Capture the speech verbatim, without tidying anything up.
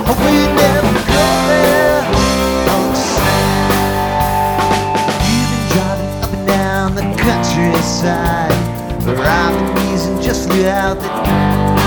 We never go there. Oh, sad. You've been driving up and down the countryside, where I've been easing just flew out the